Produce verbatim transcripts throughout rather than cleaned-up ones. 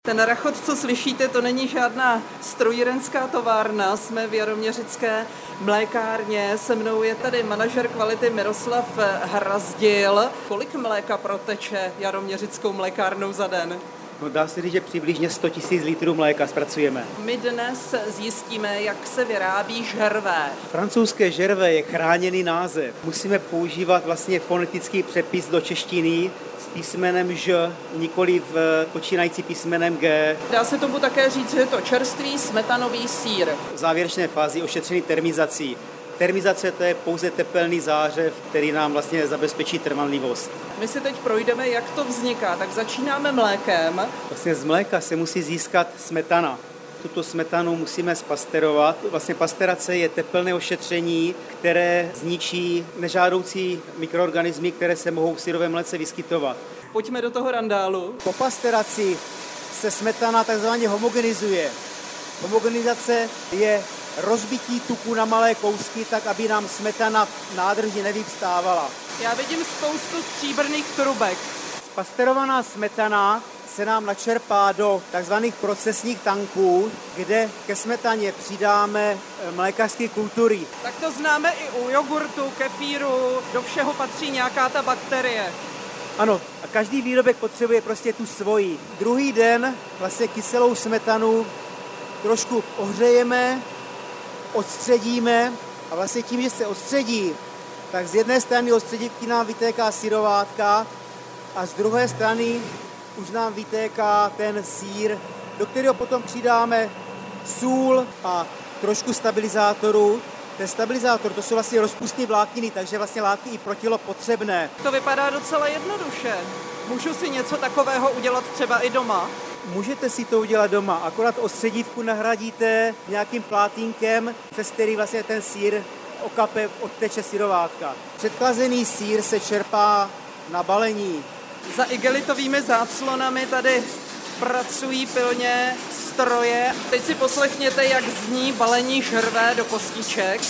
Ten rachot, co slyšíte, to není žádná strojírenská továrna, jsme v jaroměřické mlékárně. Se mnou je tady manažer kvality Miroslav Hrazdil. Kolik mléka proteče jaroměřickou mlékárnou za den? No, dá se říct, že přibližně sto tisíc litrů mléka zpracujeme. My dnes zjistíme, jak se vyrábí žervé. Francouzské žervé je chráněný název. Musíme používat vlastně fonetický přepis do češtiny s písmenem Ž, nikoli v počínající písmenem G. Dá se tomu také říct, že je to čerstvý smetanový sýr. V závěrečné fázi ošetřený termizací. Termizace to je pouze tepelný zářev, který nám vlastně zabezpečí trvanlivost. My si teď projdeme, jak to vzniká. Tak začínáme mlékem. Vlastně z mléka se musí získat smetana. Tuto smetanu musíme spasterovat. Vlastně pasterace je tepelné ošetření, které zničí nežádoucí mikroorganismy, které se mohou v syrovém mléce vyskytovat. Pojďme do toho randálu. Po pasteraci se smetana takzvaně homogenizuje. Homogenizace je rozbití tuku na malé kousky, tak aby nám smetana v nádrži nevyvstávala. Já vidím spoustu stříbrných trubek. Pasterovaná smetana se nám načerpá do takzvaných procesních tanků, kde ke smetaně přidáme mlékařské kultury. Tak to známe i u jogurtu, kefíru, do všeho patří nějaká ta bakterie. Ano, a každý výrobek potřebuje prostě tu svoji. Druhý den vlastně kyselou smetanu trošku ohřejeme, odstředíme a vlastně tím, že se odstředí, tak z jedné strany odstředivky nám vytéká syrovátka a z druhé strany už nám vytéká ten sýr, do kterého potom přidáme sůl a trošku stabilizátoru. Ten stabilizátor, to jsou vlastně rozpustné vlákniny, takže vlastně látky i pro tělo potřebné. To vypadá docela jednoduše. Můžu si něco takového udělat třeba i doma? Můžete si to udělat doma, akorát odstředívku nahradíte nějakým plátínkem, přes který vlastně ten sýr okape, odteče syrovátka. Předchlazený sýr se čerpá na balení. Za igelitovými záclonami tady pracují pilně stroje. Teď si poslechněte, jak zní balení žervé do kostiček.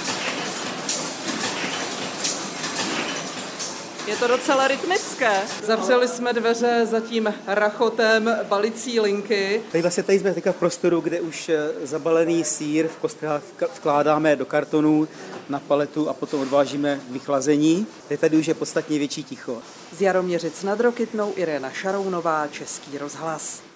Je to docela rytmické. Zavřeli jsme dveře za tím rachotem balicí linky. Tady vlastně tady jsme teďka v prostoru, kde už zabalený sýr v kostkách vkládáme do kartonů na paletu a potom odvážíme k vychlazení. Tady už je podstatně větší ticho. Z Jaroměřic nad Rokytnou Irena Šarounová, Český rozhlas.